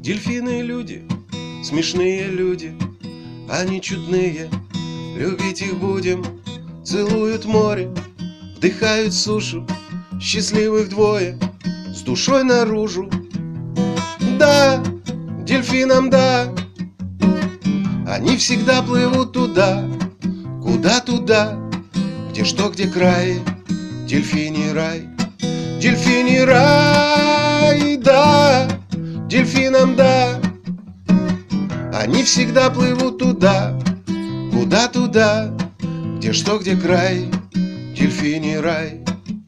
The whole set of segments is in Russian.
Дельфины люди, смешные люди, они чудные, любить их будем. Целуют море, вдыхают сушу, счастливы вдвое, с душой наружу. Да, дельфинам да, они всегда плывут туда, куда туда, где что, где край, дельфиний рай. Дельфиний рай, да, дельфинам да, они всегда плывут туда, куда туда, где что, где край, дельфиний рай.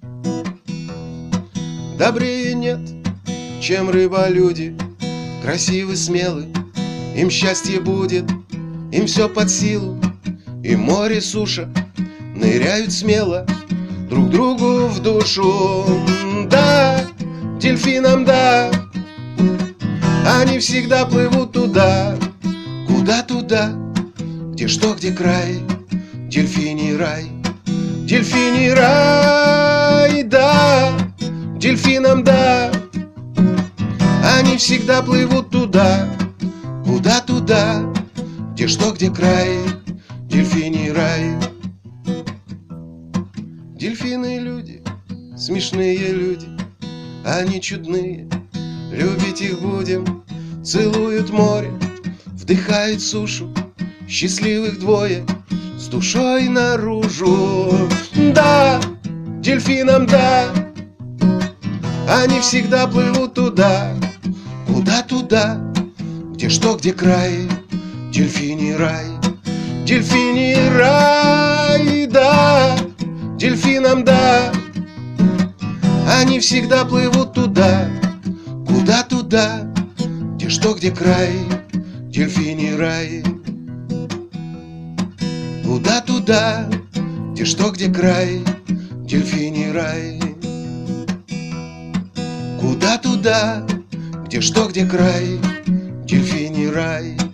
Добрее нет, чем рыболюди, красивы, смелы, им счастье будет, им все под силу. И море, суша ныряют смело друг другу в душу. Да, дельфинам да, они всегда плывут туда, куда туда, где что, где край, дельфиний рай. Дельфиний рай, да, дельфинам да, они всегда плывут туда, куда туда, где что, где край, дельфиний рай. Дельфины люди, смешные люди, они чудные, любить их будем. Целуют море, вдыхают сушу, счастливых двое, с душой наружу. Да, дельфинам да, они всегда плывут туда, куда туда, где что, где край, дельфиний рай. Дельфиний рай, да, дельфинам да, они всегда плывут туда, куда туда, где что, где край, дельфиний рай. Куда туда, где что, где край, дельфиний рай. Куда туда, где что, где край, дельфиний рай.